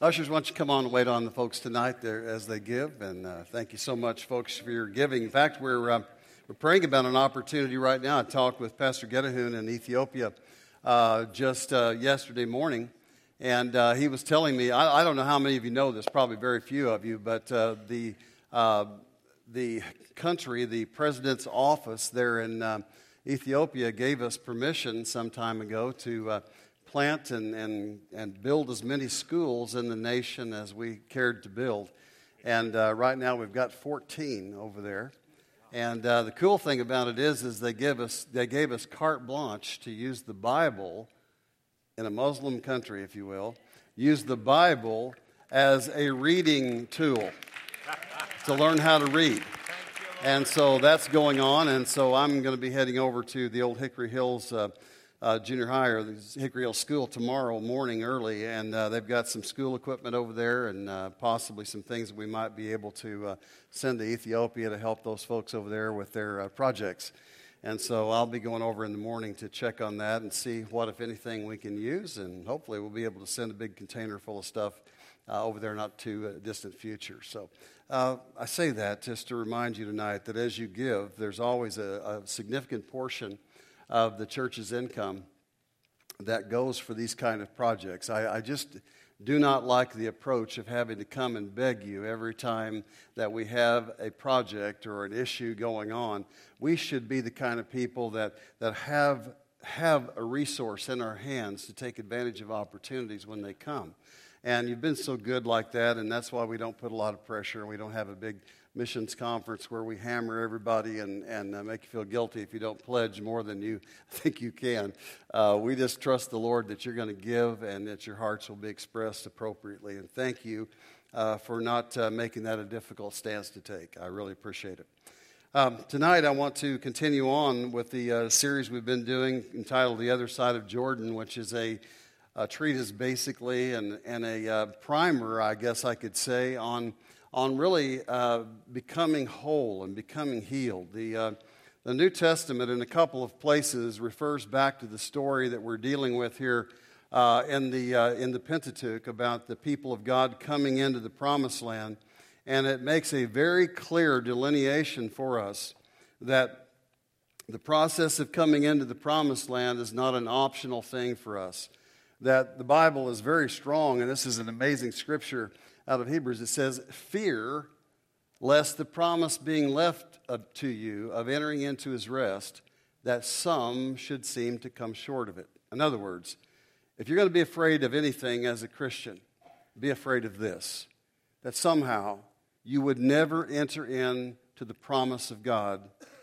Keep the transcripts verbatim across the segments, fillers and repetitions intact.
Ushers, why don't you come on and wait on the folks tonight there as they give, and uh, thank you so much, folks, for your giving. In fact, we're uh, we're praying about an opportunity right now. I talked with Pastor Gedahun in Ethiopia uh, just uh, yesterday morning, and uh, he was telling me, I, I don't know how many of you know this, probably very few of you, but uh, the uh, the country, the president's office there in uh, Ethiopia gave us permission some time ago to uh, plant and, and, and build as many schools in the nation as we cared to build. And uh, right now we've got fourteen over there. And uh, the cool thing about it is, is they give us they gave us carte blanche to use the Bible in a Muslim country, if you will, use the Bible as a reading tool to learn how to read. And so that's going on, and so I'm going to be heading over to the old Hickory Hills uh, uh, Junior High, or the Hickory Hills School, tomorrow morning early, and uh, they've got some school equipment over there and uh, possibly some things that we might be able to uh, send to Ethiopia to help those folks over there with their uh, projects. And so I'll be going over in the morning to check on that and see what, if anything, we can use, and hopefully we'll be able to send a big container full of stuff uh, over there not too uh, distant future. So uh, I say that just to remind you tonight that as you give, there's always a, a significant portion of the church's income that goes for these kind of projects. I, I just do not like the approach of having to come and beg you every time that we have a project or an issue going on. We should be the kind of people that, that have, have a resource in our hands to take advantage of opportunities when they come. And you've been so good like that, and that's why we don't put a lot of pressure, and we don't have a big missions conference where we hammer everybody and, and uh, make you feel guilty if you don't pledge more than you think you can. Uh, we just trust the Lord that you're going to give and that your hearts will be expressed appropriately. And thank you uh, for not uh, making that a difficult stance to take. I really appreciate it. Um, tonight I want to continue on with the uh, series we've been doing entitled The Other Side of Jordan, which is a, a treatise basically and, and a uh, primer, I guess I could say, on on really uh, becoming whole and becoming healed. The, uh, the New Testament in a couple of places refers back to the story that we're dealing with here uh, in, the, uh, in the Pentateuch about the people of God coming into the Promised Land. And it makes a very clear delineation for us that the process of coming into the Promised Land is not an optional thing for us. That the Bible is very strong, and this is an amazing scripture out of Hebrews. It says, fear lest the promise being left to you of entering into his rest, that some should seem to come short of it. In other words, if you're going to be afraid of anything as a Christian, be afraid of this, that somehow you would never enter into the promise of God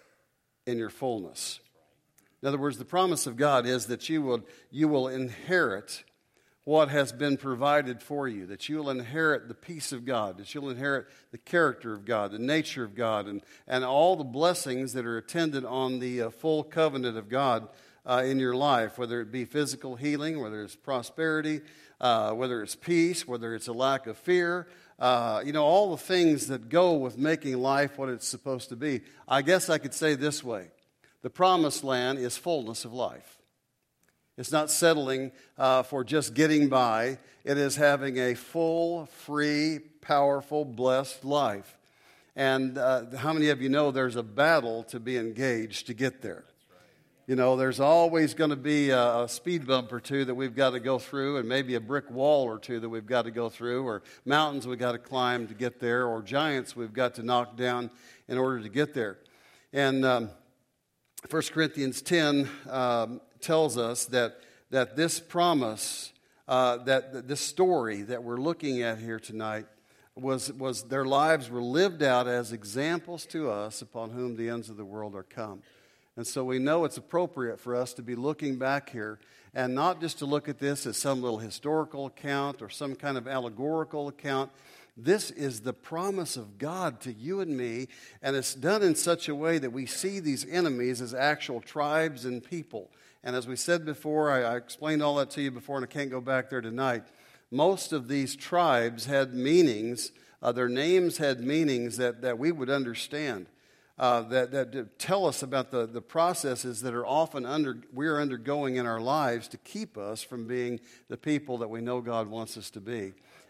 in your fullness. In other words, the promise of God is that you will, you will inherit what has been provided for you, that you'll inherit the peace of God, that you'll inherit the character of God, the nature of God, and, and all the blessings that are attendant on the uh, full covenant of God uh, in your life, whether it be physical healing, whether it's prosperity, uh, whether it's peace, whether it's a lack of fear, uh, you know, all the things that go with making life what it's supposed to be. I guess I could say this way: the promised land is fullness of life. It's not settling uh, for just getting by. It is having a full, free, powerful, blessed life. And uh, how many of you know there's a battle to be engaged to get there? You know, there's always going to be a, a speed bump or two that we've got to go through, and maybe a brick wall or two that we've got to go through, or mountains we've got to climb to get there, or giants we've got to knock down in order to get there. And um, First Corinthians ten um, tells us that, that this promise, uh, that, that this story that we're looking at here tonight, was, was their lives were lived out as examples to us upon whom the ends of the world are come. And so we know it's appropriate for us to be looking back here, and not just to look at this as some little historical account or some kind of allegorical account. This is the promise of God to you and me, and it's done in such a way that we see these enemies as actual tribes and people. And as we said before, I, I explained all that to you before, and I can't go back there tonight. Most of these tribes had meanings, uh, their names had meanings that, that we would understand, uh, that, that tell us about the, the processes that are often under we're undergoing in our lives to keep us from being the people that we know God wants us to be.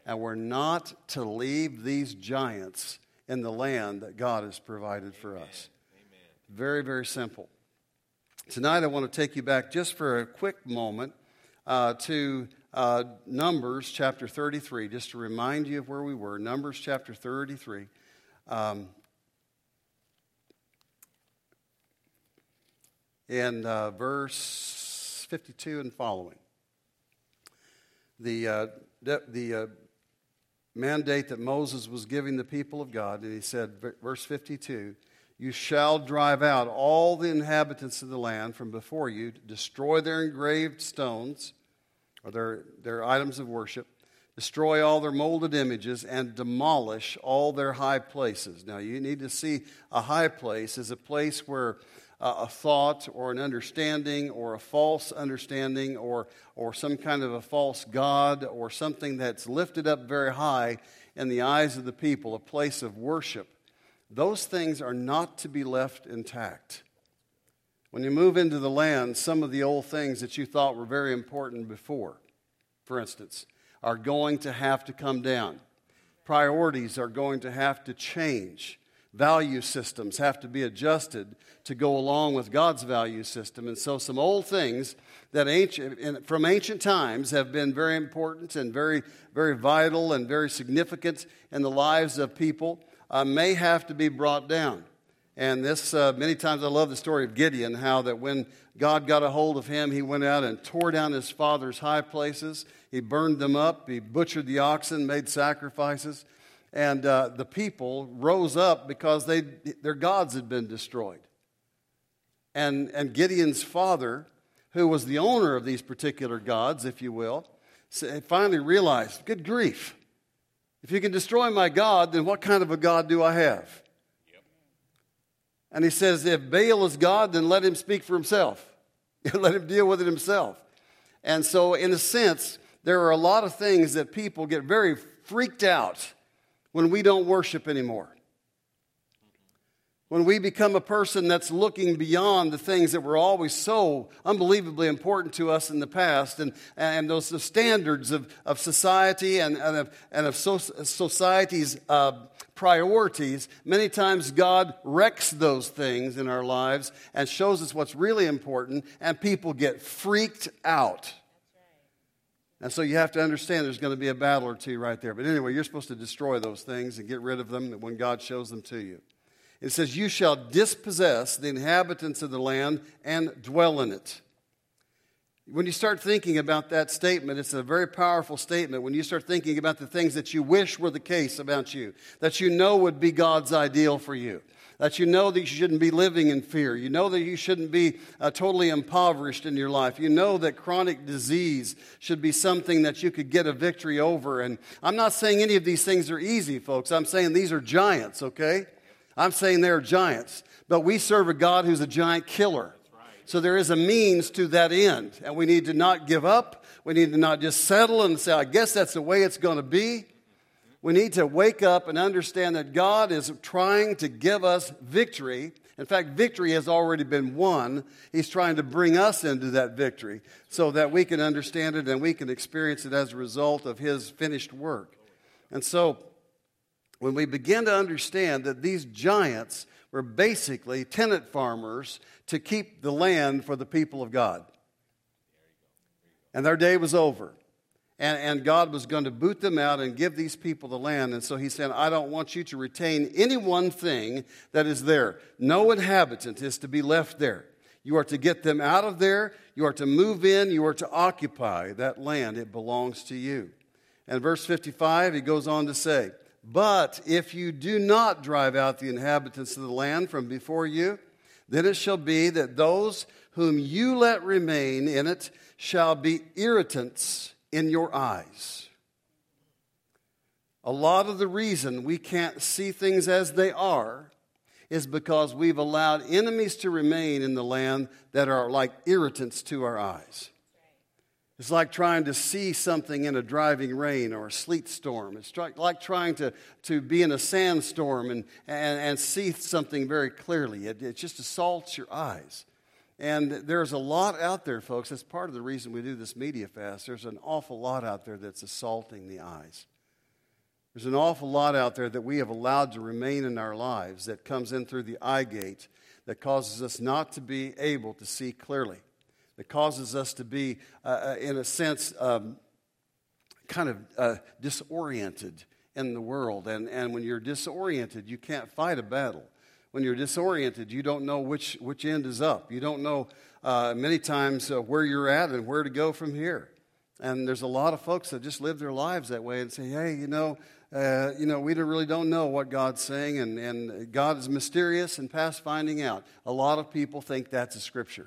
And we're not to leave these giants in the land that God has provided for us. Amen. Very, very simple. Tonight I want to take you back just for a quick moment uh, to uh, Numbers chapter thirty-three, just to remind you of where we were. Numbers chapter thirty-three. Um, in uh, verse fifty-two and following. The, uh, the, the uh, mandate that Moses was giving the people of God, and he said, verse fifty-two, you shall drive out all the inhabitants of the land from before you, destroy their engraved stones, or their, their items of worship, destroy all their molded images, and demolish all their high places. Now, you need to see a high place as a place where uh, a thought or an understanding or a false understanding or, or some kind of a false god or something that's lifted up very high in the eyes of the people, a place of worship. Those things are not to be left intact. When you move into the land, some of the old things that you thought were very important before, for instance, are going to have to come down. Priorities are going to have to change. Value systems have to be adjusted to go along with God's value system. And so some old things that ancient, from ancient times have been very important and very, very vital and very significant in the lives of people uh, may have to be brought down. And this, uh, many times I love the story of Gideon, how that when God got a hold of him, he went out and tore down his father's high places. He burned them up. He butchered the oxen, made sacrifices. And uh, the people rose up because they, their gods had been destroyed. And, and Gideon's father, who was the owner of these particular gods, if you will, finally realized, good grief, if you can destroy my God, then what kind of a God do I have? Yep. And he says, if Baal is God, then let him speak for himself. Let him deal with it himself. And so, in a sense, there are a lot of things that people get very freaked out when we don't worship anymore. When we become a person that's looking beyond the things that were always so unbelievably important to us in the past, and, and those the standards of, of society and, and of, and of so, society's uh, priorities, many times God wrecks those things in our lives and shows us what's really important, and people get freaked out. And so you have to understand there's going to be a battle or two right there. But anyway, you're supposed to destroy those things and get rid of them when God shows them to you. It says, you shall dispossess the inhabitants of the land and dwell in it. When you start thinking about that statement, it's a very powerful statement. When you start thinking about the things that you wish were the case about you, that you know would be God's ideal for you, that you know that you shouldn't be living in fear. You know that you shouldn't be uh, totally impoverished in your life. You know that chronic disease should be something that you could get a victory over. And I'm not saying any of these things are easy, folks. I'm saying these are giants, okay? I'm saying they're giants. But we serve a God who's a giant killer. So there is a means to that end. And we need to not give up. We need to not just settle and say, I guess that's the way it's going to be. We need to wake up and understand that God is trying to give us victory. In fact, victory has already been won. He's trying to bring us into that victory so that we can understand it and we can experience it as a result of His finished work. And so, when we begin to understand that these giants were basically tenant farmers to keep the land for the people of God. And their day was over. And, and God was going to boot them out and give these people the land. And so he said, I don't want you to retain any one thing that is there. No inhabitant is to be left there. You are to get them out of there. You are to move in. You are to occupy that land. It belongs to you. And verse fifty-five, he goes on to say, but if you do not drive out the inhabitants of the land from before you, then it shall be that those whom you let remain in it shall be irritants in your eyes. A lot of the reason we can't see things as they are is because we've allowed enemies to remain in the land that are like irritants to our eyes. It's like trying to see something in a driving rain or a sleet storm. It's like trying to, to be in a sandstorm and, and, and see something very clearly. It, it just assaults your eyes. And there's a lot out there, folks. That's part of the reason we do this media fast. There's an awful lot out there that's assaulting the eyes. There's an awful lot out there that we have allowed to remain in our lives that comes in through the eye gate that causes us not to be able to see clearly, that causes us to be, uh, in a sense, um, kind of uh, disoriented in the world. And, and when you're disoriented, you can't fight a battle. When you're disoriented, you don't know which, which end is up. You don't know uh, many times uh, where you're at and where to go from here. And there's a lot of folks that just live their lives that way and say, hey, you know, uh, you know, we don't, really don't know what God's saying, and, and God is mysterious and past finding out. A lot of people think that's a scripture.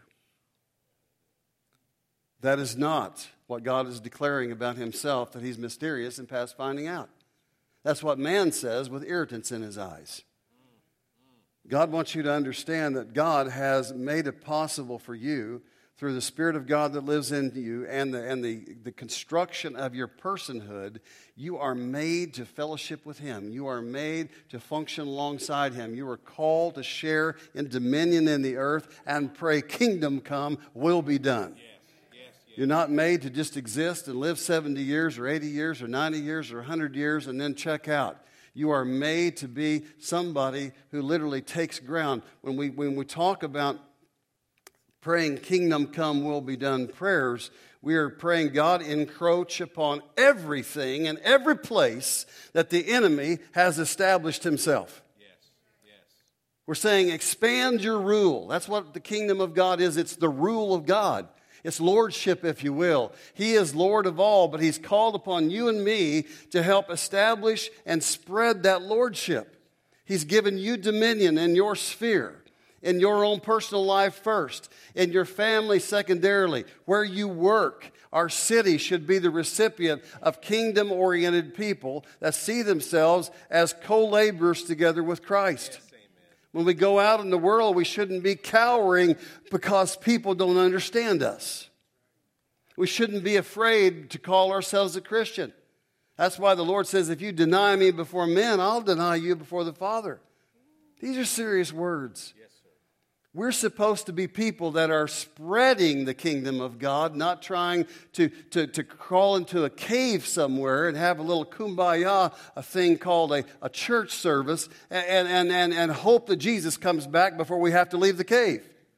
That is not what God is declaring about himself, that he's mysterious and past finding out. That's what man says with irritants in his eyes. God wants you to understand that God has made it possible for you through the Spirit of God that lives in you and the, and the, the construction of your personhood. You are made to fellowship with him. You are made to function alongside him. You are called to share in dominion in the earth and pray, kingdom come, will be done. Yes, yes, yes. You're not made to just exist and live seventy years or eighty years or ninety years or one hundred years and then check out. You are made to be somebody who literally takes ground. When we, when we talk about praying kingdom come, will be done prayers, we are praying God encroach upon everything and every place that the enemy has established himself. Yes, yes. We're saying expand your rule. That's what the kingdom of God is. It's the rule of God. It's lordship, if you will. He is Lord of all, but he's called upon you and me to help establish and spread that lordship. He's given you dominion in your sphere, in your own personal life first, in your family secondarily, where you work. Our city should be the recipient of kingdom-oriented people that see themselves as co-laborers together with Christ. Yes, when we go out in the world, we shouldn't be cowering because people don't understand us. We shouldn't be afraid to call ourselves a Christian. That's why the Lord says, if you deny me before men, I'll deny you before the Father. These are serious words. Yes, sir. We're supposed to be people that are spreading the kingdom of God, not trying to, to, to crawl into a cave somewhere and have a little kumbaya, a thing called a, a church service, and, and, and, and hope that Jesus comes back before we have to leave the cave.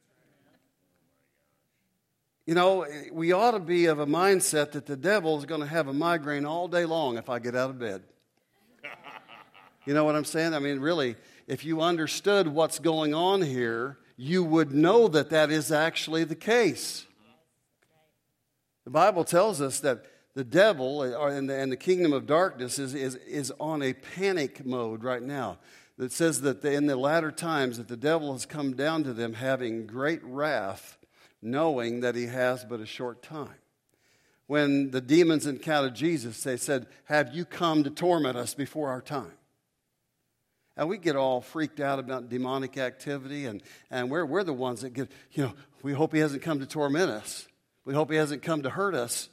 You know, we ought to be of a mindset that the devil is going to have a migraine all day long if I get out of bed. You know what I'm saying? I mean, really, if you understood what's going on here, you would know that that is actually the case. The Bible tells us that the devil and the, and the kingdom of darkness is, is, is on a panic mode right now. It says that in the latter times that the devil has come down to them having great wrath, knowing that he has but a short time. When the demons encountered Jesus, they said, have you come to torment us before our time? And we get all freaked out about demonic activity, and, and we're, we're the ones that get, you know, we hope he hasn't come to torment us. We hope he hasn't come to hurt us.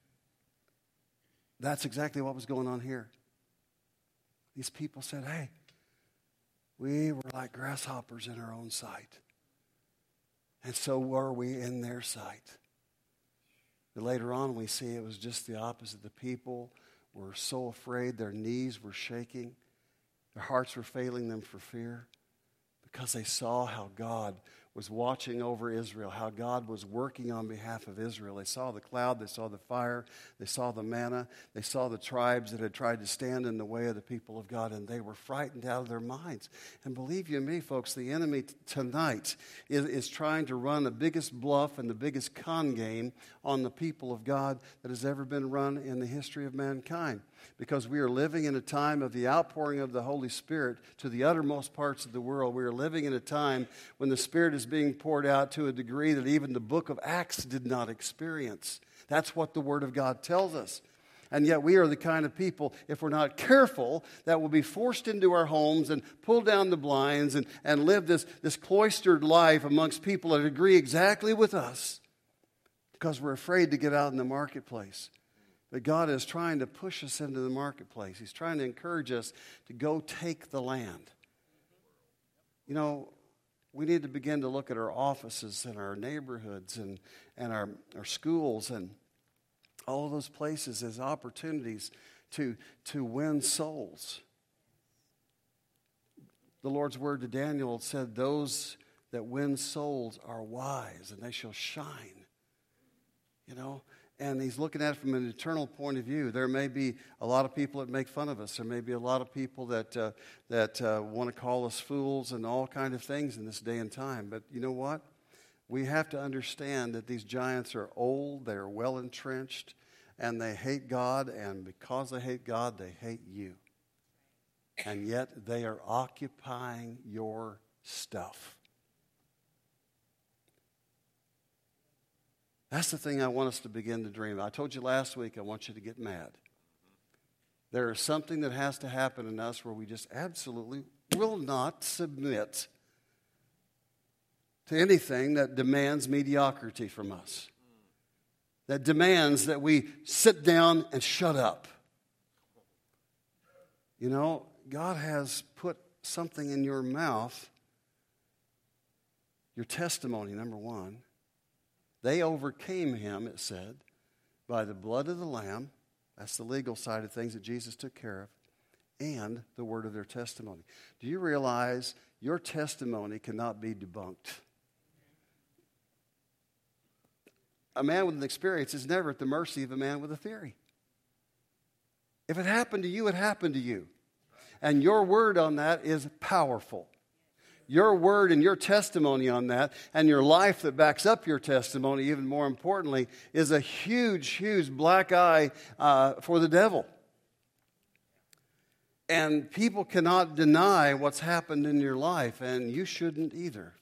That's exactly what was going on here. These people said, hey, we were like grasshoppers in our own sight. And so were we in their sight. But later on we see it was just the opposite. The people were so afraid, their knees were shaking. Their hearts were failing them for fear because they saw how God was watching over Israel, how God was working on behalf of Israel. They saw the cloud, they saw the fire, they saw the manna, they saw the tribes that had tried to stand in the way of the people of God, and they were frightened out of their minds. And believe you me, folks, the enemy t- tonight is, is trying to run the biggest bluff and the biggest con game on the people of God that has ever been run in the history of mankind. Because we are living in a time of the outpouring of the Holy Spirit to the uttermost parts of the world. We are living in a time when the Spirit is being poured out to a degree that even the book of Acts did not experience. That's what the Word of God tells us. And yet we are the kind of people, if we're not careful, that will be forced into our homes and pull down the blinds and, and live this, this cloistered life amongst people that agree exactly with us because we're afraid to get out in the marketplace. But God is trying to push us into the marketplace. He's trying to encourage us to go take the land. You know, we need to begin to look at our offices and our neighborhoods and, and our, our schools and all of those places as opportunities to, to win souls. The Lord's word to Daniel said, those that win souls are wise, and they shall shine. You know, and he's looking at it from an eternal point of view. There may be a lot of people that make fun of us. There may be a lot of people that uh, that uh, want to call us fools and all kind of things in this day and time. But you know what? We have to understand that these giants are old, they are well entrenched, and they hate God, and because they hate God, they hate you. And yet they are occupying your stuff. That's the thing I want us to begin to dream. I told you last week I want you to get mad. There is something that has to happen in us where we just absolutely will not submit to anything that demands mediocrity from us, that demands that we sit down and shut up. You know, God has put something in your mouth, your testimony, number one. They overcame him, it said, by the blood of the Lamb. That's the legal side of things that Jesus took care of. And the word of their testimony. Do you realize your testimony cannot be debunked? A man with an experience is never at the mercy of a man with a theory. If it happened to you, it happened to you. And your word on that is powerful. Your word and your testimony on that, and your life that backs up your testimony, even more importantly, is a huge, huge black eye uh, for the devil. And people cannot deny what's happened in your life, and you shouldn't either.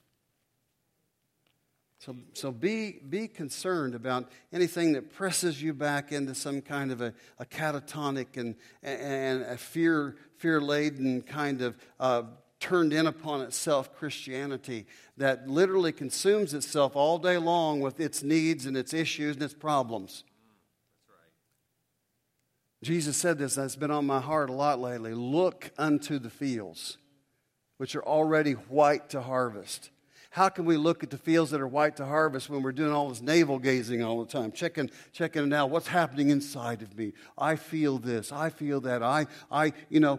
So, so be, be concerned about anything that presses you back into some kind of a, a catatonic and, and a fear, fear-laden kind of uh, turned in upon itself Christianity that literally consumes itself all day long with its needs and its issues and its problems. That's right. Jesus said this, and it's been on my heart a lot lately. Look unto the fields, which are already white to harvest. How can we look at the fields that are white to harvest when we're doing all this navel gazing all the time, checking, checking it out? What's happening inside of me? I feel this. I feel that. I, I, you know.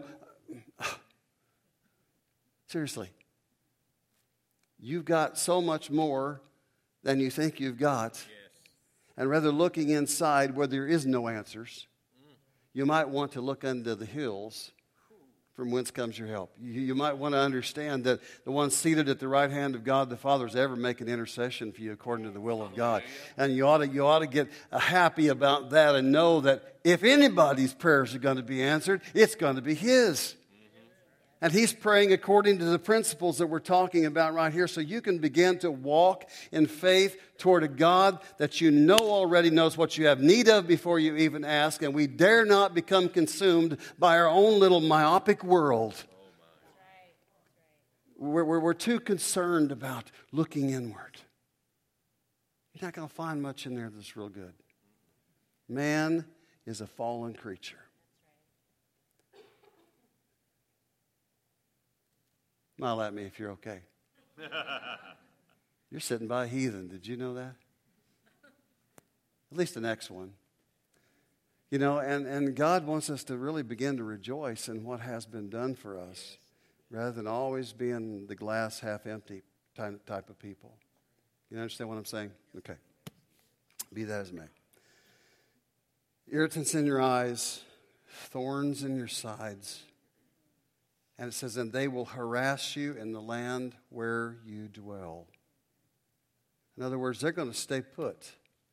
Seriously, you've got so much more than you think you've got. Yes. And rather looking inside where there is no answers, mm. you might want to look unto the hills from whence comes your help. You, you might want to understand that the one seated at the right hand of God the Father is ever making intercession for you according to the will of God. And you ought to, you ought to get happy about that and know that if anybody's prayers are going to be answered, it's going to be His. And He's praying according to the principles that we're talking about right here. So you can begin to walk in faith toward a God that you know already knows what you have need of before you even ask. And we dare not become consumed by our own little myopic world. We're, we're, we're too concerned about looking inward. You're not going to find much in there that's real good. Man is a fallen creature. Smile at me if you're okay. You're sitting by a heathen. Did you know that? At least the next one. You know, and, and God wants us to really begin to rejoice in what has been done for us rather than always being the glass half empty type of people. You understand what I'm saying? Okay. Be that as it may. Irritants in your eyes, thorns in your sides. And it says, and they will harass you in the land where you dwell. In other words, they're going to stay put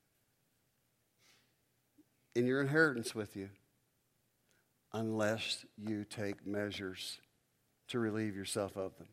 in your inheritance with you unless you take measures to relieve yourself of them.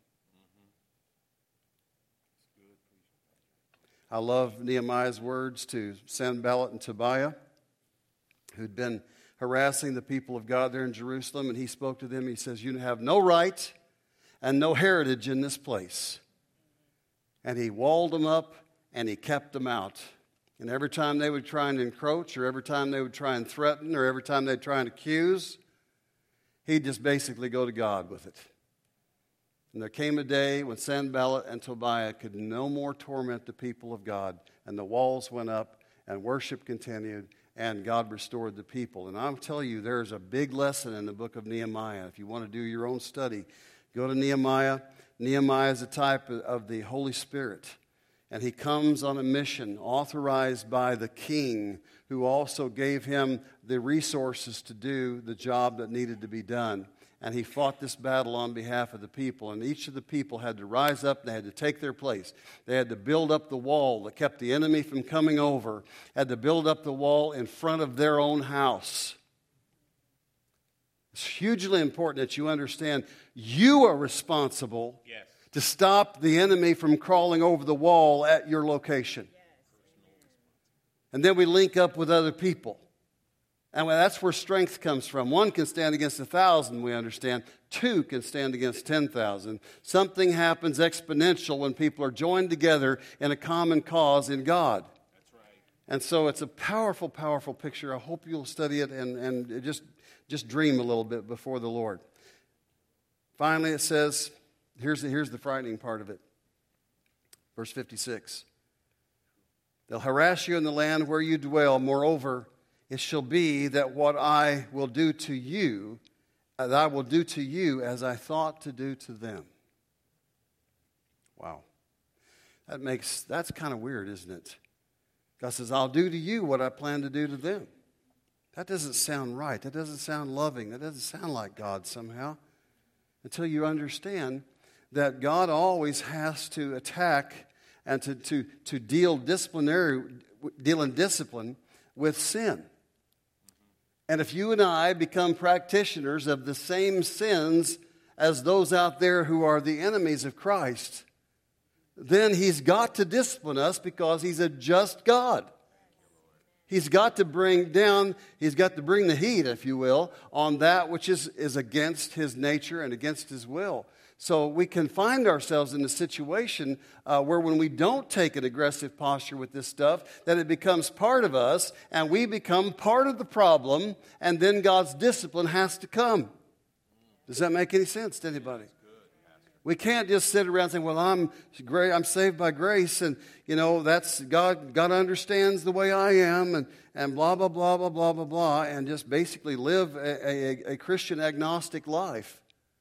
I love Nehemiah's words to Sanballat and Tobiah, who'd been harassing the people of God there in Jerusalem, and he spoke to them. He says, you have no right and no heritage in this place. And he walled them up and he kept them out. And every time they would try and encroach, or every time they would try and threaten, or every time they'd try and accuse, he'd just basically go to God with it. And there came a day when Sanballat and Tobiah could no more torment the people of God, and the walls went up and worship continued, and God restored the people. And I'll tell you, there's a big lesson in the book of Nehemiah. If you want to do your own study, go to Nehemiah. Nehemiah is a type of the Holy Spirit, and he comes on a mission authorized by the king, who also gave him the resources to do the job that needed to be done. And he fought this battle on behalf of the people. And each of the people had to rise up. They had to take their place. They had to build up the wall that kept the enemy from coming over. Had to build up the wall in front of their own house. It's hugely important that you understand you are responsible yes. to stop the enemy from crawling over the wall at your location. Yes. And then we link up with other people. And that's where strength comes from. One can stand against a thousand, we understand. Two can stand against ten thousand. Something happens exponential when people are joined together in a common cause in God. That's right. And so it's a powerful, powerful picture. I hope you'll study it and, and just, just dream a little bit before the Lord. Finally, it says, here's the, here's the frightening part of it. Verse fifty-six. They'll harass you in the land where you dwell. Moreover, it shall be that what I will do to you, that I will do to you as I thought to do to them. Wow. That makes, that's kind of weird, isn't it? God says, I'll do to you what I plan to do to them. That doesn't sound right. That doesn't sound loving. That doesn't sound like God somehow. Until you understand that God always has to attack and to, to, to deal disciplinary, deal in discipline with sin. And if you and I become practitioners of the same sins as those out there who are the enemies of Christ, then he's got to discipline us because he's a just God. He's got to bring down, he's got to bring the heat, if you will, on that which is, is against his nature and against his will. So we can find ourselves in a situation uh, where when we don't take an aggressive posture with this stuff, that it becomes part of us and we become part of the problem, and then God's discipline has to come. Does that make any sense to anybody? We can't just sit around saying, well, I'm great, I'm saved by grace, and, you know, that's God, God understands the way I am, and, and blah, blah, blah, blah, blah, blah, blah, and just basically live a, a, a Christian agnostic life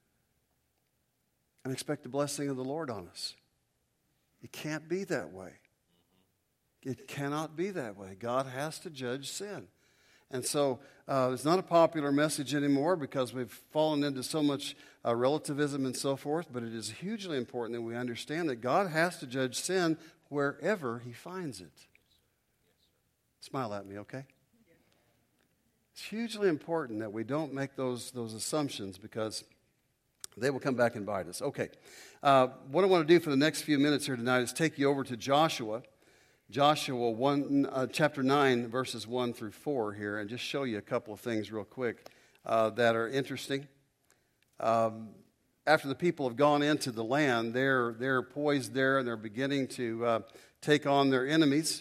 and expect the blessing of the Lord on us. It can't be that way. It cannot be that way. God has to judge sin. And so uh, it's not a popular message anymore because we've fallen into so much uh, relativism and so forth, but it is hugely important that we understand that God has to judge sin wherever he finds it. Smile at me, okay? It's hugely important that we don't make those, those assumptions because they will come back and bite us. Okay, uh, what I want to do for the next few minutes here tonight is take you over to Joshua. Joshua one, uh, chapter nine, verses one through four here, and just show you a couple of things real quick uh, that are interesting. Um, after the people have gone into the land, they're, they're poised there, and they're beginning to uh, take on their enemies.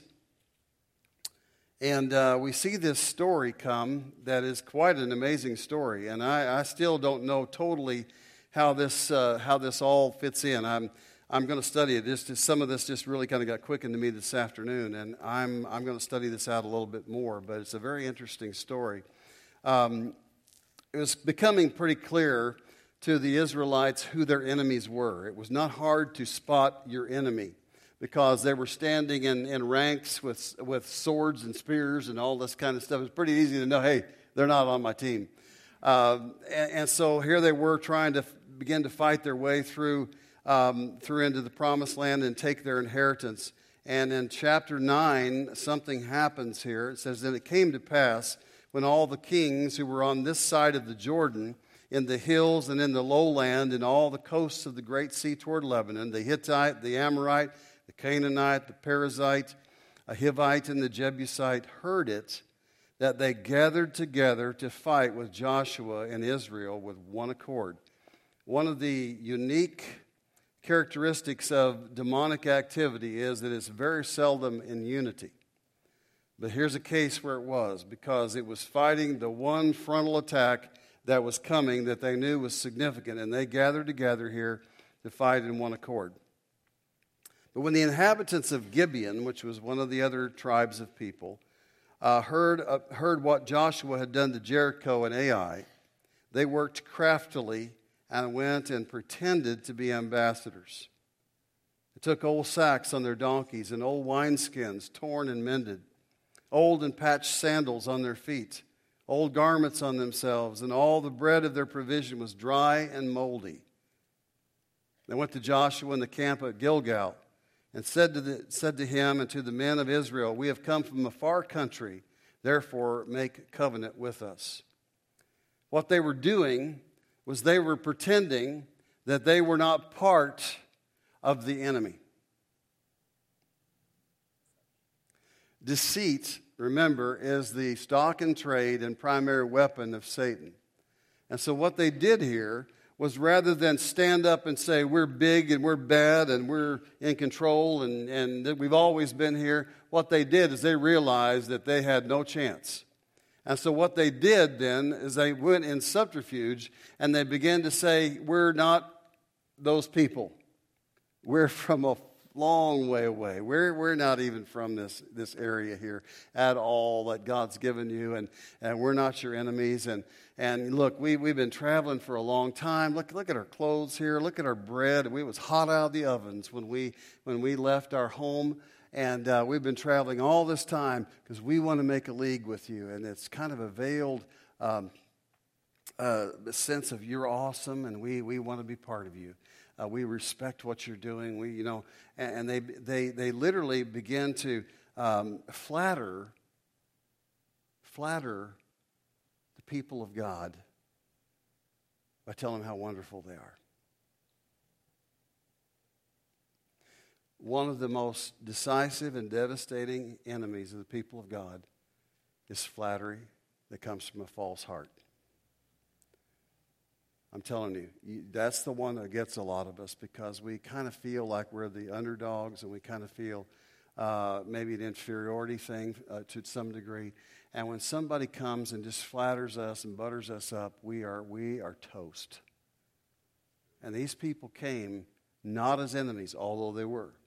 And uh, we see this story come that is quite an amazing story, and I, I still don't know totally how this uh, how this all fits in. I'm I'm going to study it. Just, just some of this just really kind of got quickened to me this afternoon, and I'm I'm going to study this out a little bit more. But it's a very interesting story. Um, it was becoming pretty clear to the Israelites who their enemies were. It was not hard to spot your enemy because they were standing in, in ranks with with swords and spears and all this kind of stuff. It's pretty easy to know, hey, they're not on my team. Uh, and, and so here they were trying to begin to fight their way through um, through into the promised land and take their inheritance. And in chapter nine, something happens here. It says, "Then it came to pass when all the kings who were on this side of the Jordan, in the hills and in the lowland, and all the coasts of the great sea toward Lebanon, the Hittite, the Amorite, the Canaanite, the Perizzite, a Hivite, and the Jebusite, heard it, that they gathered together to fight with Joshua and Israel with one accord." One of the unique characteristics of demonic activity is that it's very seldom in unity. But here's a case where it was, because it was fighting the one frontal attack that was coming that they knew was significant, and they gathered together here to fight in one accord. But when the inhabitants of Gibeon, which was one of the other tribes of people, uh, heard, uh, heard what Joshua had done to Jericho and Ai, they worked craftily and went and pretended to be ambassadors. They took old sacks on their donkeys and old wineskins torn and mended, old and patched sandals on their feet, old garments on themselves, and all the bread of their provision was dry and moldy. They went to Joshua in the camp at Gilgal and said to, the, said to him and to the men of Israel, "We have come from a far country, therefore make covenant with us." What they were doing was they were pretending that they were not part of the enemy. Deceit, remember, is the stock and trade and primary weapon of Satan. And so what they did here was, rather than stand up and say, "We're big and we're bad and we're in control and, and that we've always been here," what they did is they realized that they had no chance. And so what they did then is they went in subterfuge and they began to say, "We're not those people. We're from a long way away. We're, we're not even from this, this area here at all that God's given you, and, and we're not your enemies. And, and look, we, we've been traveling for a long time. Look, look at our clothes here. Look at our bread. We was hot out of the ovens when we, when we left our home. And uh, we've been traveling all this time because we want to make a league with you." And it's kind of a veiled um, uh, sense of, "You're awesome, and we, we want to be part of you. Uh, we respect what you're doing." We, you know, and, and they they they literally begin to um, flatter, flatter the people of God by telling them how wonderful they are. One of the most decisive and devastating enemies of the people of God is flattery that comes from a false heart. I'm telling you, you, that's the one that gets a lot of us, because we kind of feel like we're the underdogs, and we kind of feel uh, maybe an inferiority thing uh, to some degree. And when somebody comes and just flatters us and butters us up, we are we are toast. And these people came not as enemies, although they were.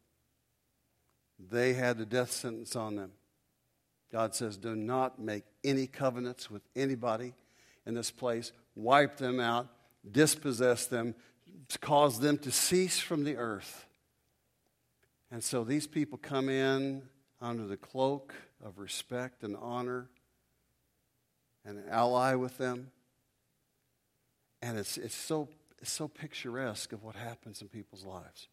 They had the death sentence on them. God says, "Do not make any covenants with anybody in this place. Wipe them out. Dispossess them, cause them to cease from the earth." And so these people come in under the cloak of respect and honor and ally with them. And it's it's so it's so picturesque of what happens in people's lives.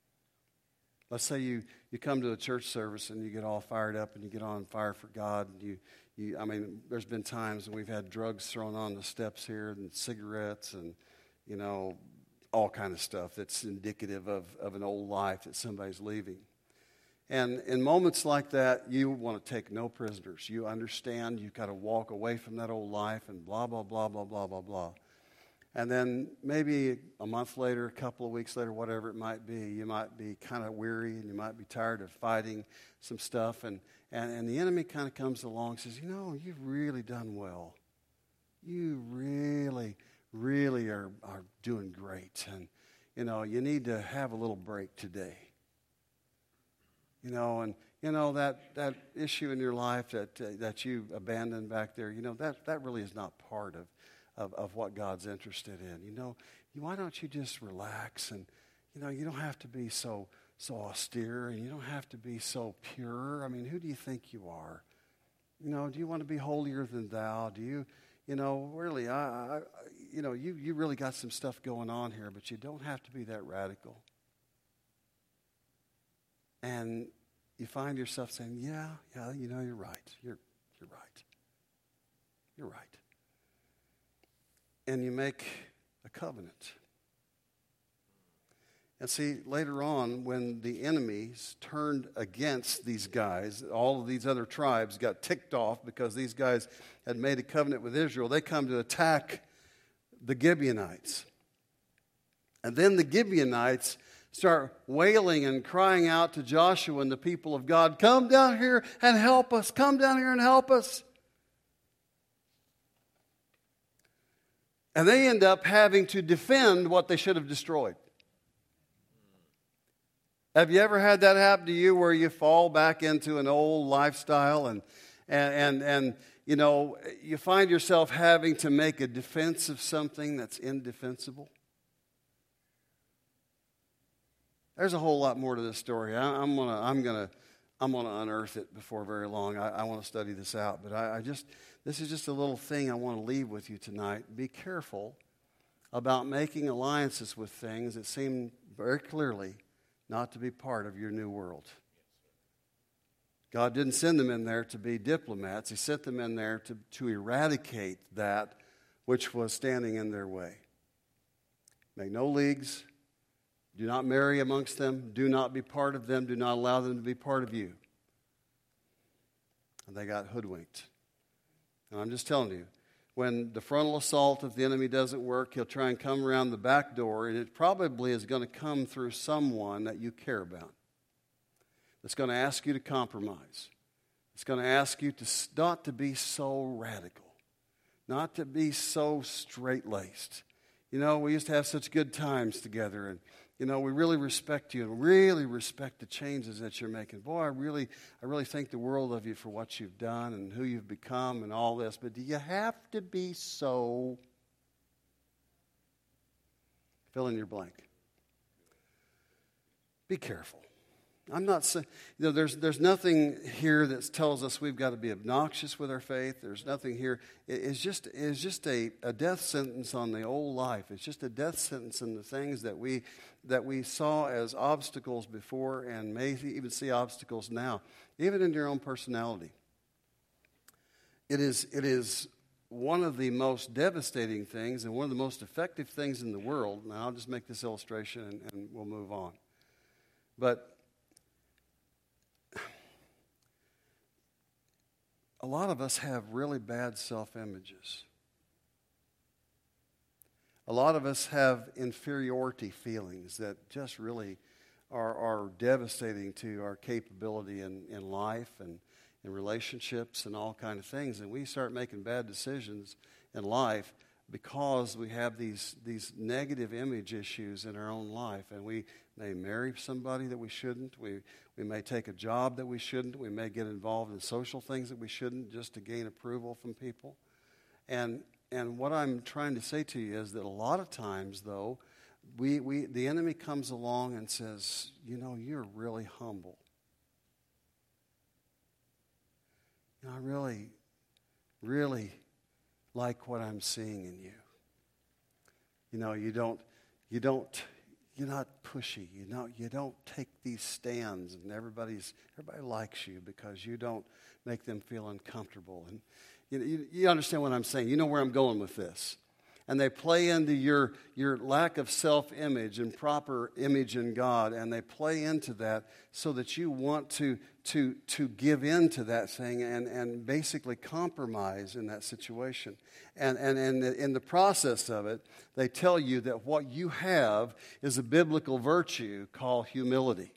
Let's say you, you come to a church service and you get all fired up and you get on fire for God. And you, you, I mean, there's been times when we've had drugs thrown on the steps here and cigarettes and, you know, all kind of stuff that's indicative of, of an old life that somebody's leaving. And in moments like that, you want to take no prisoners. You understand you've got to walk away from that old life and blah, blah, blah, blah, blah, blah, blah. And then maybe a month later, a couple of weeks later, whatever it might be, you might be kind of weary and you might be tired of fighting some stuff. And, and, and the enemy kind of comes along and says, "You know, you've really done well. You really, really are, are doing great. And, you know, you need to have a little break today. You know, and, you know, that, that issue in your life that, uh, that you abandoned back there, you know, that, that really is not part of Of, of what God's interested in. You know, why don't you just relax? And, you know, you don't have to be so so austere, and you don't have to be so pure. I mean, who do you think you are? You know, do you want to be holier than thou? Do you, you know, really, I, I you know, you, you really got some stuff going on here, but you don't have to be that radical." And you find yourself saying, yeah, yeah, you know, you're right. You're, you're right. You're right. And you make a covenant. And see, later on, when the enemies turned against these guys, all of these other tribes got ticked off because these guys had made a covenant with Israel. They come to attack the Gibeonites. And then the Gibeonites start wailing and crying out to Joshua and the people of God, "Come down here and help us. Come down here and help us." And they end up having to defend what they should have destroyed. Have you ever had that happen to you, where you fall back into an old lifestyle and, And, and, and, you know, you find yourself having to make a defense of something that's indefensible. There's a whole lot more to this story. I, I'm gonna, I'm gonna, I'm gonna unearth it before very long. I, I want to study this out, but I, I just, this is just a little thing I want to leave with you tonight. Be careful about making alliances with things that seem very clearly not to be part of your new world. God didn't send them in there to be diplomats. He sent them in there to, to eradicate that which was standing in their way. Make no leagues. Do not marry amongst them. Do not be part of them. Do not allow them to be part of you. And they got hoodwinked. And I'm just telling you, when the frontal assault of the enemy doesn't work, he'll try and come around the back door, and it probably is going to come through someone that you care about. It's going to ask you to compromise. It's going to ask you to not to be so radical, not to be so straight-laced. You know, we used to have such good times together, and you know, we really respect you and really respect the changes that you're making. Boy, I really, I really think the world of you for what you've done and who you've become and all this. But do you have to be so? Fill in your blank. Be careful. I'm not saying, you know, there's there's nothing here that tells us we've got to be obnoxious with our faith. There's nothing here. It, it's just it's just a, a death sentence on the old life. It's just a death sentence in the things that we that we saw as obstacles before and may even see obstacles now, even in your own personality. It is it is one of the most devastating things and one of the most effective things in the world. Now, I'll just make this illustration and, and we'll move on. But a lot of us have really bad self-images. A lot of us have inferiority feelings that just really are, are devastating to our capability in, in life and in relationships and all kinds of things. And we start making bad decisions in life because we have these, these negative image issues in our own life. And we may marry somebody that we shouldn't. We, we may take a job that we shouldn't. We may get involved in social things that we shouldn't just to gain approval from people. And and what I'm trying to say to you is that a lot of times, though, we, we the enemy comes along and says, you know, you're really humble. You know, I really, really like what I'm seeing in you. You know, you don't, you don't, you're not pushy. You know, you don't take these stands, and everybody's everybody likes you because you don't make them feel uncomfortable. And you, you, you understand what I'm saying. You know where I'm going with this. And they play into your, your lack of self-image and proper image in God, and they play into that so that you want to, to, to give in to that thing and, and basically compromise in that situation. And, and, and in the process of it, they tell you that what you have is a biblical virtue called humility.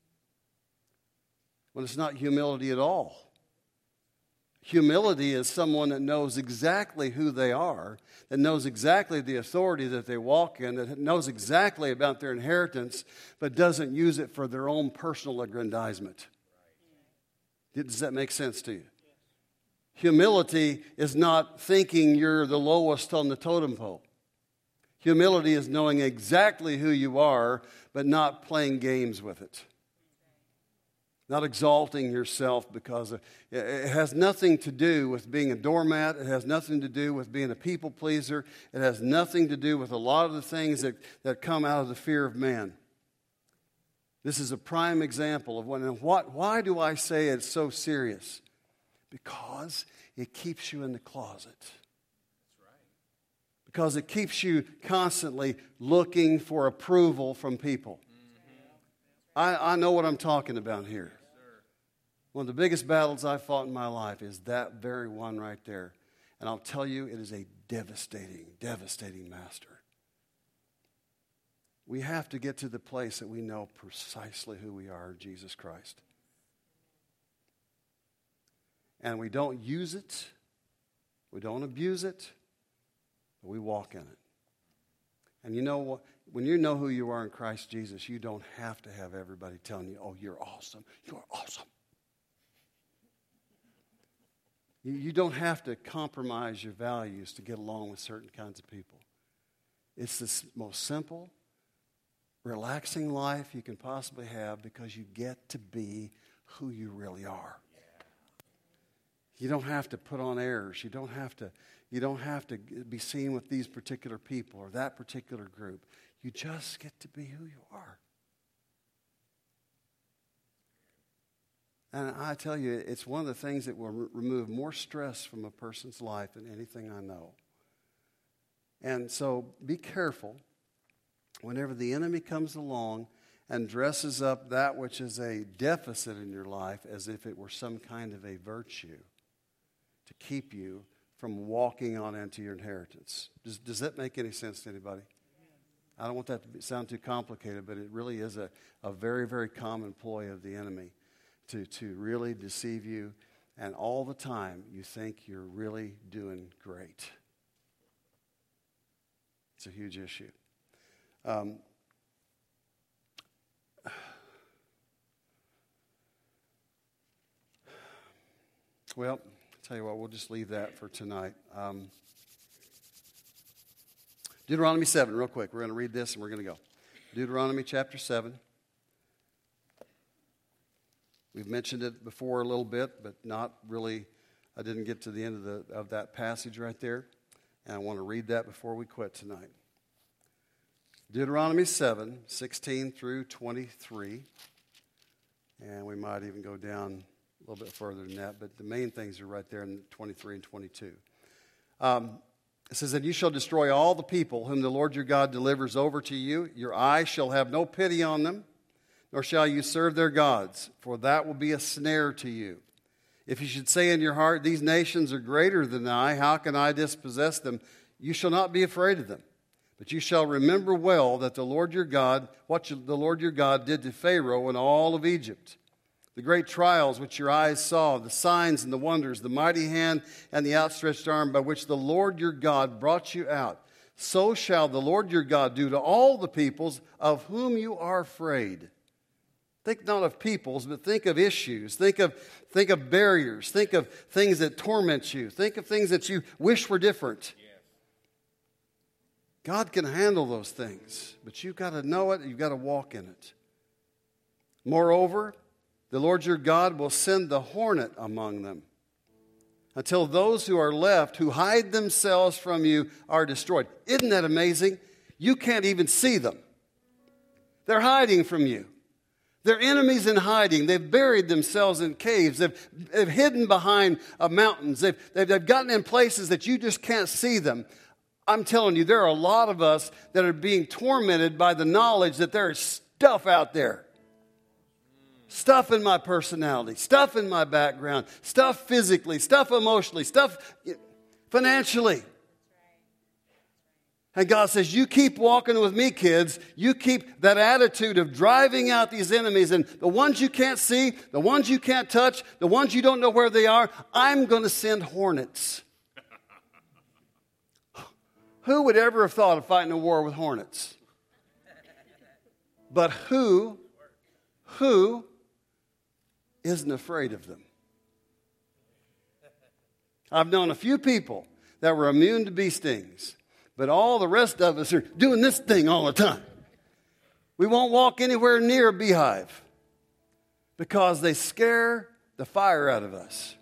Well, it's not humility at all. Humility is someone that knows exactly who they are, that knows exactly the authority that they walk in, that knows exactly about their inheritance, but doesn't use it for their own personal aggrandizement. Does that make sense to you? Humility is not thinking you're the lowest on the totem pole. Humility is knowing exactly who you are, but not playing games with it. Not exalting yourself because of, it has nothing to do with being a doormat. It has nothing to do with being a people pleaser. It has nothing to do with a lot of the things that, that come out of the fear of man. This is a prime example of when and what. Why do I say it's so serious? Because it keeps you in the closet. That's right. Because it keeps you constantly looking for approval from people. Mm-hmm. I, I know what I'm talking about here. One of the biggest battles I fought in my life is that very one right there. And I'll tell you, it is a devastating, devastating master. We have to get to the place that we know precisely who we are in Jesus Christ. And we don't use it. We don't abuse it. But we walk in it. And you know what? When you know who you are in Christ Jesus, you don't have to have everybody telling you, oh, you're awesome. You're awesome. You, you don't have to compromise your values to get along with certain kinds of people. It's the s- most simple, relaxing life you can possibly have because you get to be who you really are. You don't have to put on airs. You don't have to, you don't have to be seen with these particular people or that particular group. You just get to be who you are. And I tell you, it's one of the things that will re- remove more stress from a person's life than anything I know. And so be careful whenever the enemy comes along and dresses up that which is a deficit in your life as if it were some kind of a virtue to keep you from walking on into your inheritance. Does, does that make any sense to anybody? I don't want that to be, sound too complicated, but it really is a, a very, very common ploy of the enemy to, to really deceive you, and all the time you think you're really doing great. It's a huge issue. Um, well, I'll tell you what, we'll just leave that for tonight. Um, Deuteronomy seven, real quick. We're going to read this and we're going to go. Deuteronomy chapter seven. We've mentioned it before a little bit, but not really. I didn't get to the end of, the, of that passage right there. And I want to read that before we quit tonight. Deuteronomy seven, sixteen through twenty-three. And we might even go down a little bit further than that, but the main things are right there in twenty-three and twenty-two. Um, it says, "And you shall destroy all the people whom the Lord your God delivers over to you. Your eye shall have no pity on them, nor shall you serve their gods, for that will be a snare to you. If you should say in your heart, these nations are greater than I, how can I dispossess them? You shall not be afraid of them. But you shall remember well that the Lord your God, what the Lord your God did to Pharaoh and all of Egypt, the great trials which your eyes saw, the signs and the wonders, the mighty hand and the outstretched arm by which the Lord your God brought you out. So shall the Lord your God do to all the peoples of whom you are afraid." Think not of peoples, but think of issues. Think of, think of barriers. Think of things that torment you. Think of things that you wish were different. God can handle those things, but you've got to know it. You've got to walk in it. Moreover, the Lord your God will send the hornet among them until those who are left, who hide themselves from you, are destroyed. Isn't that amazing? You can't even see them. They're hiding from you. They're enemies in hiding. They've buried themselves in caves. They've, they've hidden behind uh, mountains. They've, they've, they've gotten in places that you just can't see them. I'm telling you, there are a lot of us that are being tormented by the knowledge that there is stuff out there. Stuff in my personality, stuff in my background, stuff physically, stuff emotionally, stuff financially. And God says, you keep walking with me, kids. You keep that attitude of driving out these enemies. And the ones you can't see, the ones you can't touch, the ones you don't know where they are, I'm going to send hornets. Who would ever have thought of fighting a war with hornets? But who, who isn't afraid of them? I've known a few people that were immune to bee stings. But all the rest of us are doing this thing all the time. We won't walk anywhere near a beehive because they scare the fire out of us.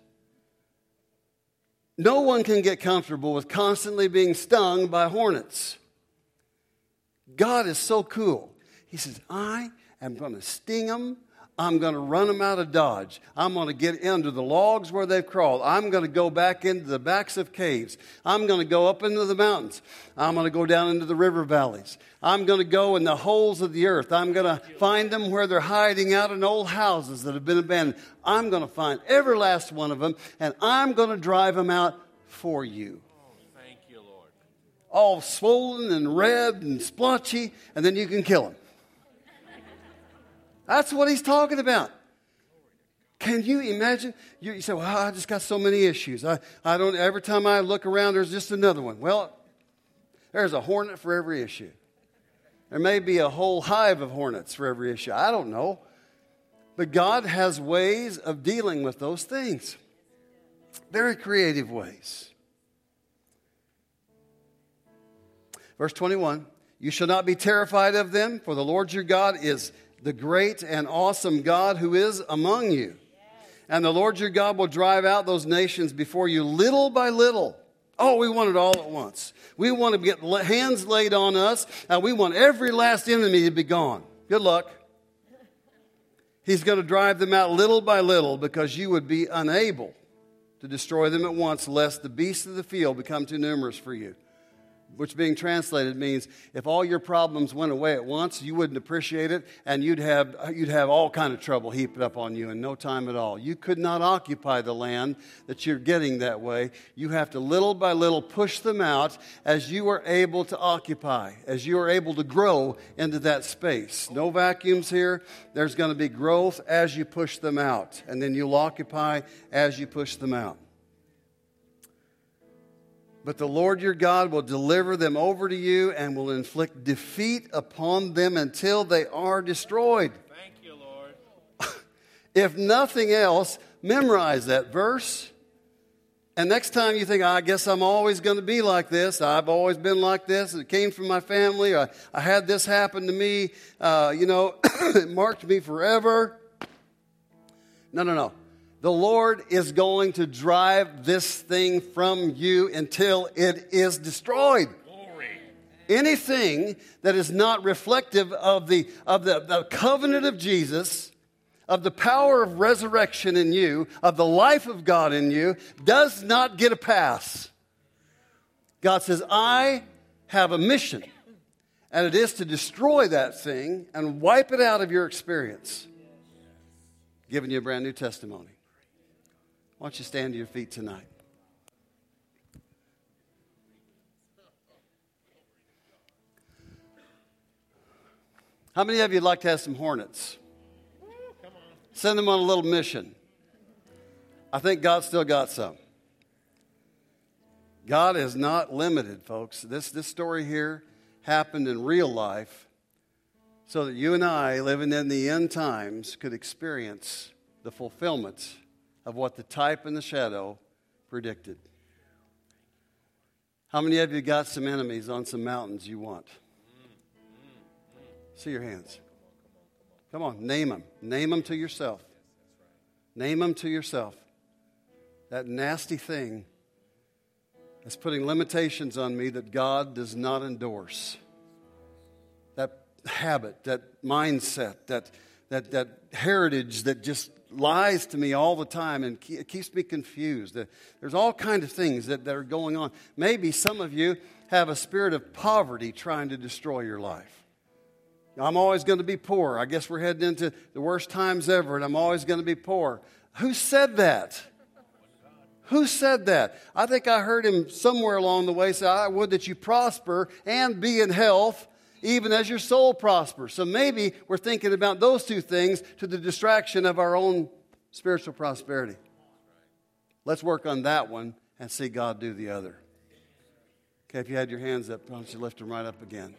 No one can get comfortable with constantly being stung by hornets. God is so cool. He says, I am going to sting them. I'm going to run them out of Dodge. I'm going to get into the logs where they've crawled. I'm going to go back into the backs of caves. I'm going to go up into the mountains. I'm going to go down into the river valleys. I'm going to go in the holes of the earth. I'm going to find them where they're hiding out in old houses that have been abandoned. I'm going to find every last one of them, and I'm going to drive them out for you. Oh, thank you, Lord. All swollen and red and splotchy, and then you can kill them. That's what he's talking about. Can you imagine? You, you say, well, I just got so many issues. I, I don't, every time I look around, there's just another one. Well, there's a hornet for every issue. There may be a whole hive of hornets for every issue. I don't know. But God has ways of dealing with those things. Very creative ways. Verse twenty-one, you shall not be terrified of them, for the Lord your God is the great and awesome God who is among you. And the Lord your God will drive out those nations before you little by little. Oh, we want it all at once. We want to get hands laid on us, and we want every last enemy to be gone. Good luck. He's going to drive them out little by little because you would be unable to destroy them at once, lest the beasts of the field become too numerous for you. Which being translated means if all your problems went away at once, you wouldn't appreciate it, and you'd have, you'd have all kind of trouble heaped up on you in no time at all. You could not occupy the land that you're getting that way. You have to little by little push them out as you are able to occupy, as you are able to grow into that space. No vacuums here. There's going to be growth as you push them out, and then you'll occupy as you push them out. But the Lord your God will deliver them over to you and will inflict defeat upon them until they are destroyed. Thank you, Lord. If nothing else, memorize that verse. And next time you think, I guess I'm always going to be like this. I've always been like this. It came from my family. I, I had this happen to me. Uh, you know, it marked me forever. No, no, no. The Lord is going to drive this thing from you until it is destroyed. Glory. Anything that is not reflective of the, of the, the covenant of Jesus, of the power of resurrection in you, of the life of God in you, does not get a pass. God says, I have a mission, and it is to destroy that thing and wipe it out of your experience. Giving you a brand new testimony. Why don't you stand to your feet tonight? How many of you would like to have some hornets? Send them on a little mission. I think God still got some. God is not limited, folks. This, this story here happened in real life so that you and I, living in the end times, could experience the fulfillment of what the type and the shadow predicted. How many of you got some enemies on some mountains you want? See your hands. Come on, name them. Name them to yourself. Name them to yourself. That nasty thing that's putting limitations on me that God does not endorse. That habit, that mindset, that, that, that heritage that just lies to me all the time and it keeps me confused. There's all kinds of things that, that are going on. Maybe some of you have a spirit of poverty trying to destroy your life. I'm always going to be poor. I guess we're heading into the worst times ever, and I'm always going to be poor. Who said that? Who said that? I think I heard him somewhere along the way say, I would that you prosper and be in health, even as your soul prospers. So maybe we're thinking about those two things to the distraction of our own spiritual prosperity. Let's work on that one and see God do the other. Okay, if you had your hands up, why don't you lift them right up again?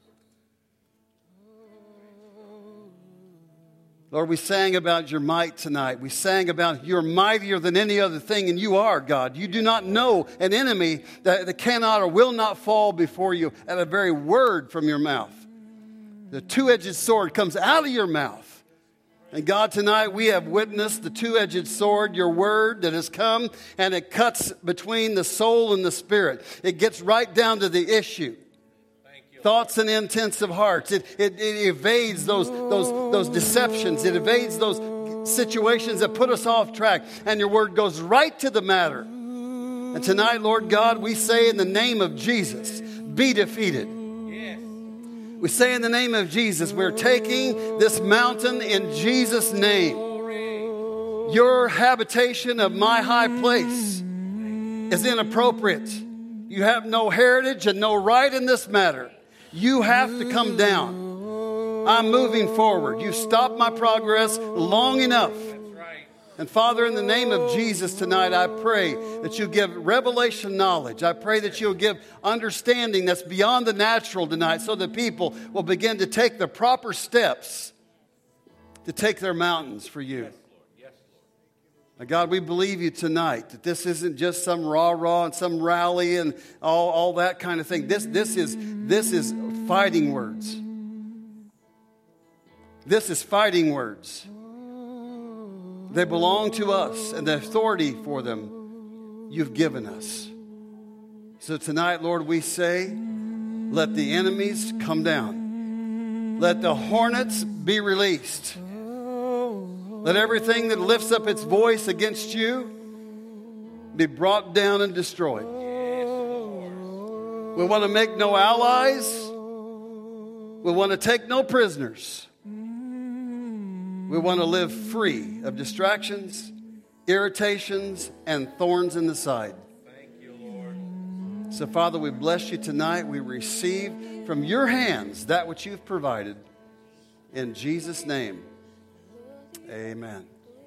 Lord, we sang about your might tonight. We sang about you're mightier than any other thing, and you are, God. You do not know an enemy that, that cannot or will not fall before you at a very word from your mouth. The two-edged sword comes out of your mouth. And God, tonight we have witnessed the two-edged sword, your word that has come, and it cuts between the soul and the spirit. It gets right down to the issue. Thoughts and intents of hearts. It, it, it evades those, those, those deceptions. It evades those situations that put us off track. And your word goes right to the matter. And tonight, Lord God, we say in the name of Jesus, be defeated. Yes. We say in the name of Jesus, we're taking this mountain in Jesus' name. Your habitation of my high place is inappropriate. You have no heritage and no right in this matter. You have to come down. I'm moving forward. You've stopped my progress long enough. And Father, in the name of Jesus tonight, I pray that you give revelation knowledge. I pray that you'll give understanding that's beyond the natural tonight so that people will begin to take the proper steps to take their mountains for you. Now, God, we believe you tonight that this isn't just some rah-rah and some rally and all, all that kind of thing. This, this, is, this is fighting words. This is fighting words. They belong to us, and the authority for them you've given us. So tonight, Lord, we say, let the enemies come down. Let the hornets be released. Let everything that lifts up its voice against you be brought down and destroyed. We want to make no allies. We want to take no prisoners. We want to live free of distractions, irritations, and thorns in the side. Thank you, Lord. So, Father, we bless you tonight. We receive from your hands that which you've provided. In Jesus' name, amen.